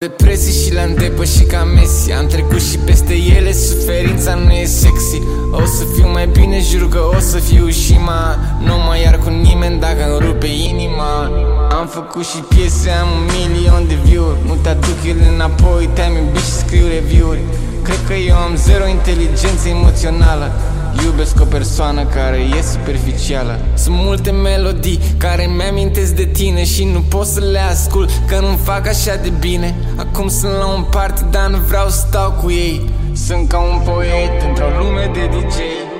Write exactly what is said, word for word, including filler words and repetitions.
Depresii și le-am depășit ca Messi. Am trecut și peste ele, suferința nu e sexy. O să fiu mai bine, jur că o să fiu și ma. Nu mă iar cu nimeni dacă îmi rupe inima. Am făcut și piese, am un milion de view-uri. Nu te aduc ele înapoi, te-am iubit și scriu review-uri. Cred că eu am zero inteligență emoțională. Iubesc o persoană care e superficială. Sunt multe melodii care mi-amintesc de tine și nu pot să le ascult, că nu-mi fac așa de bine. Acum sunt la un party, dar nu vreau să stau cu ei. Sunt ca un poet într-o lume de D J.